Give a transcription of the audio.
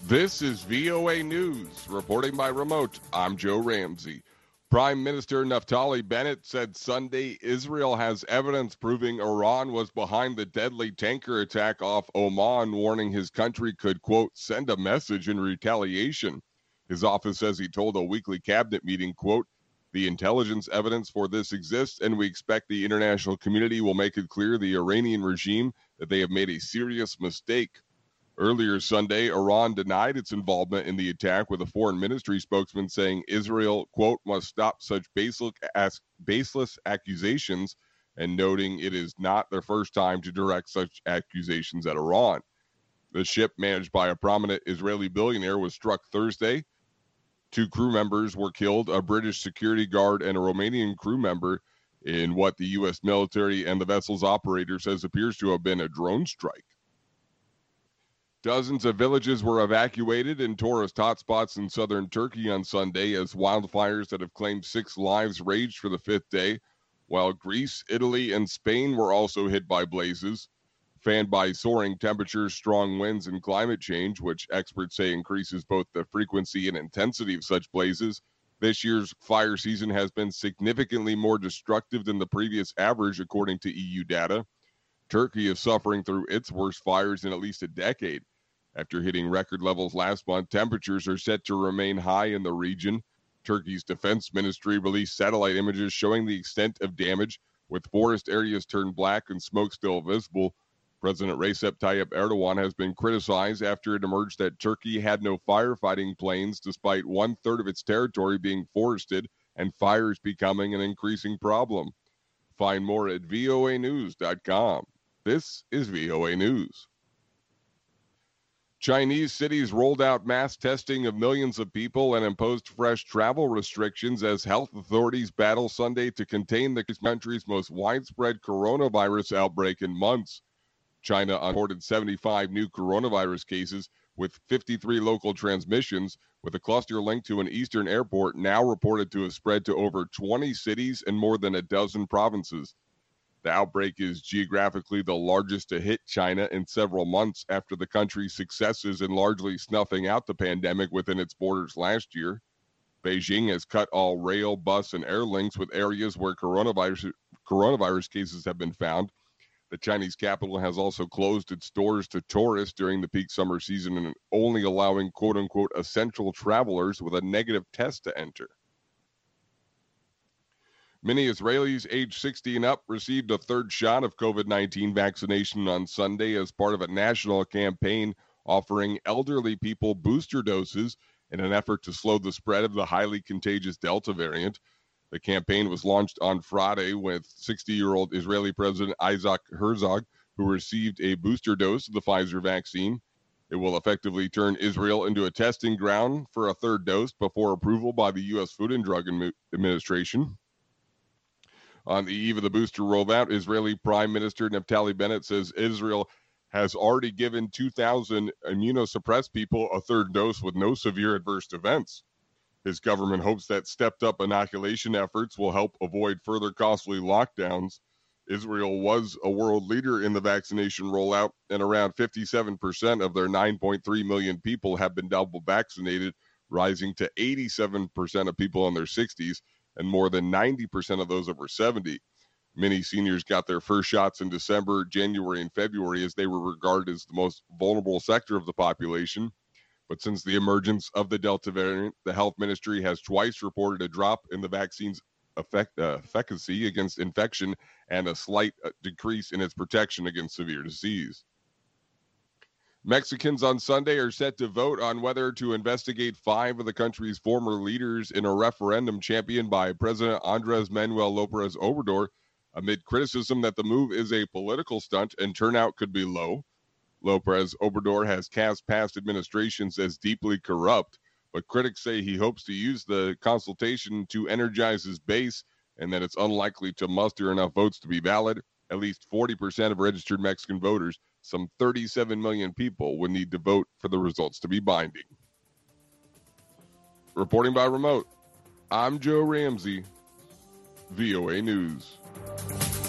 This is VOA News. Reporting by remote, I'm Joe Ramsey. Prime Minister Naftali Bennett said Sunday Israel has evidence proving Iran was behind the deadly tanker attack off Oman, warning his country could, quote, send a message in retaliation. His office says he told a weekly cabinet meeting, quote, the intelligence evidence for this exists, and we expect the international community will make it clear the Iranian regime that they have made a serious mistake. Earlier Sunday, Iran denied its involvement in the attack, with a foreign ministry spokesman saying Israel, quote, must stop such baseless accusations, and noting it is not their first time to direct such accusations at Iran. The ship, managed by a prominent Israeli billionaire, was struck Thursday. 2 crew members were killed, a British security guard and a Romanian crew member, in what the U.S. military and the vessel's operator says appears to have been a drone strike. Dozens of villages were evacuated in tourist hotspots in southern Turkey on Sunday as wildfires that have claimed 6 lives raged for the 5th day, while Greece, Italy, and Spain were also hit by blazes. Fanned by soaring temperatures, strong winds, and climate change, which experts say increases both the frequency and intensity of such blazes, this year's fire season has been significantly more destructive than the previous average, according to EU data. Turkey is suffering through its worst fires in at least a decade. After hitting record levels last month, temperatures are set to remain high in the region. Turkey's defense ministry released satellite images showing the extent of damage, with forest areas turned black and smoke still visible. President Recep Tayyip Erdogan has been criticized after it emerged that Turkey had no firefighting planes, despite 1/3 of its territory being forested and fires becoming an increasing problem. Find more at voanews.com. This is VOA News. Chinese cities rolled out mass testing of millions of people and imposed fresh travel restrictions as health authorities battle Sunday to contain the country's most widespread coronavirus outbreak in months. China reported 75 new coronavirus cases with 53 local transmissions, with a cluster linked to an eastern airport now reported to have spread to over 20 cities and more than a dozen provinces. The outbreak is geographically the largest to hit China in several months after the country's successes in largely snuffing out the pandemic within its borders last year. Beijing has cut all rail, bus, and air links with areas where coronavirus cases have been found. The Chinese capital has also closed its doors to tourists during the peak summer season and only allowing quote-unquote essential travelers with a negative test to enter. Many Israelis aged 60 and up received a 3rd shot of COVID-19 vaccination on Sunday as part of a national campaign offering elderly people booster doses in an effort to slow the spread of the highly contagious Delta variant. The campaign was launched on Friday with 60-year-old Israeli President Isaac Herzog, who received a booster dose of the Pfizer vaccine. It will effectively turn Israel into a testing ground for a 3rd dose before approval by the U.S. Food and Drug Administration. On the eve of the booster rollout, Israeli Prime Minister Naftali Bennett says Israel has already given 2,000 immunosuppressed people a 3rd dose with no severe adverse events. His government hopes that stepped-up inoculation efforts will help avoid further costly lockdowns. Israel was a world leader in the vaccination rollout, and around 57% of their 9.3 million people have been double vaccinated, rising to 87% of people in their 60s, and more than 90% of those over 70. Many seniors got their first shots in December, January, and February as they were regarded as the most vulnerable sector of the population. But since the emergence of the Delta variant, the health ministry has twice reported a drop in the vaccine's efficacy against infection and a slight decrease in its protection against severe disease. Mexicans on Sunday are set to vote on whether to investigate 5 of the country's former leaders in a referendum championed by President Andrés Manuel López Obrador, amid criticism that the move is a political stunt and turnout could be low. López Obrador has cast past administrations as deeply corrupt, but critics say he hopes to use the consultation to energize his base and that it's unlikely to muster enough votes to be valid. At least 40% of registered Mexican voters, some 37 million people, would need to vote for the results to be binding. Reporting by remote, I'm Joe Ramsey, VOA News.